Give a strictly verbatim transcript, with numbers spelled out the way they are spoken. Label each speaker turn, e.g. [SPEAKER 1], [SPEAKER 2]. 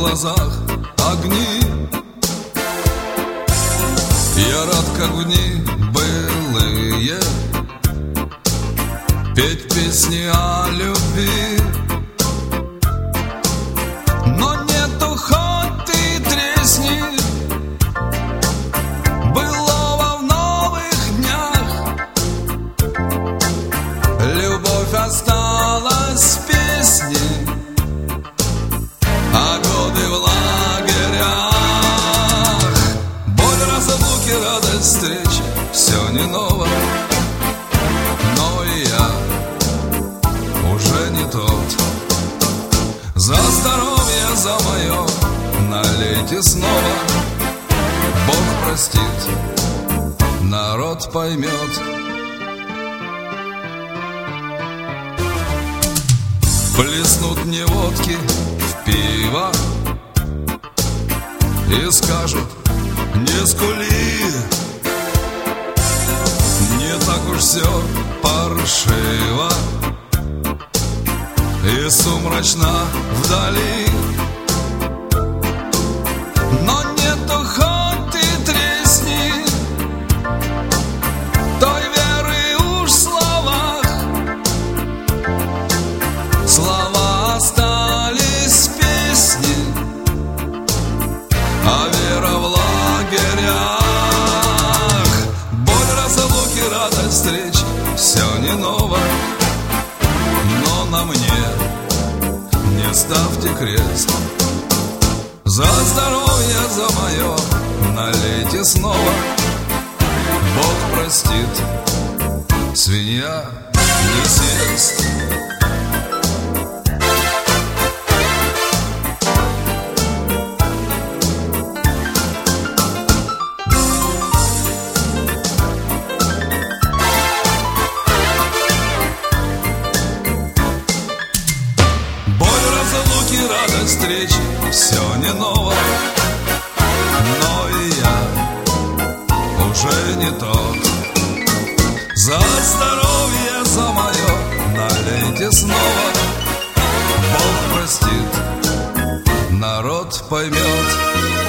[SPEAKER 1] глазах огни. Я рад, как в дни былые, петь песни о любви. Но нету, хоть ты тресни, былого в новых днях. Любовь осталась в песне, а годы в лагерях. Боль разлуки, радость встречи, все не ново, но и я уже не тот. За здоровье, за мое налейте снова. Бог простит, народ поймет. Плеснут мне водки в пиво и скажут: не скули, не так уж все паршиво и сумрачно вдали. Но нету, хоть ты тресни, той веры уж в словах. Слова остались в песне, а вера в лагерях. Боль разлуки, радость встречи, все не ново, но на мне не ставьте крест. За здоровье, за мое налейте снова. Бог простит, свинья не съест. Радость встречи, все не ново, но и я уже не тот. За здоровье, за мое налейте снова. Бог простит, народ поймет.